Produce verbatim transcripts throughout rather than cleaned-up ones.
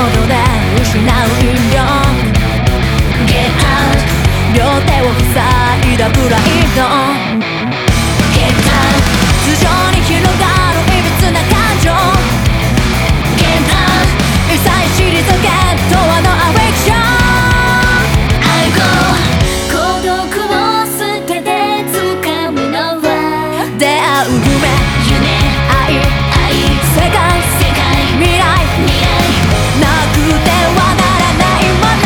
どで失う引力 Get out 両手を塞いだプライド Get out 頭上に広がるいびつな感情 Get out 一切退けとはのアフェクション I go 孤独を捨てて掴むのは出会う夢愛世界未来なくてはならないもの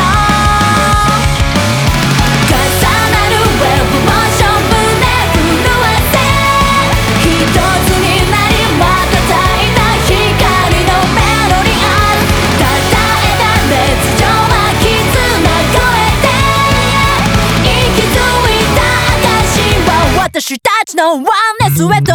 重なるウェブモーション胸震わせ一つになり瞬いた光のメロディアンたたえた熱情は絆越えて息づいた証は私たちのワンネスウェット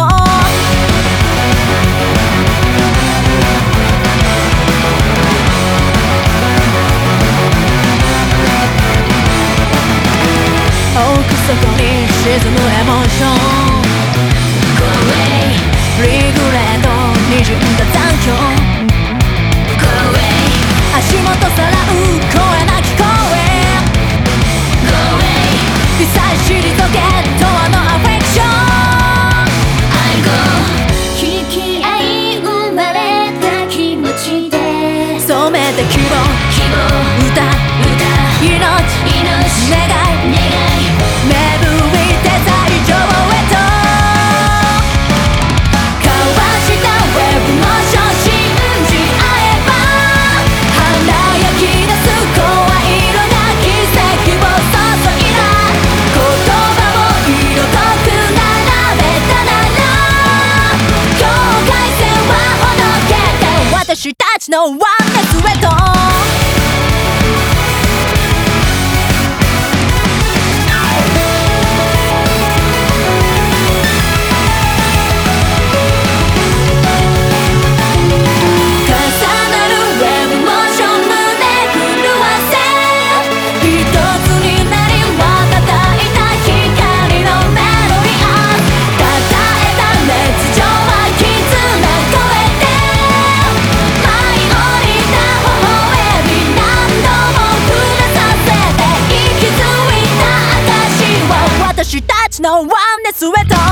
奥底に沈むエモーション Go away リグレートにじんだ残響 Go away 足元さらう声なき声 Go away 一切退けとはのアフェクション I go 引き合い生まれた気持ちで染めた希望歌命願い芽吹いて最上へと交わしたウェブモーション信じ合えば華やき出す声色が奇跡を注いだ言葉を色濃く並べたなら境界線はほどけて私たちのワンネスウェット私たちのワンネスウェット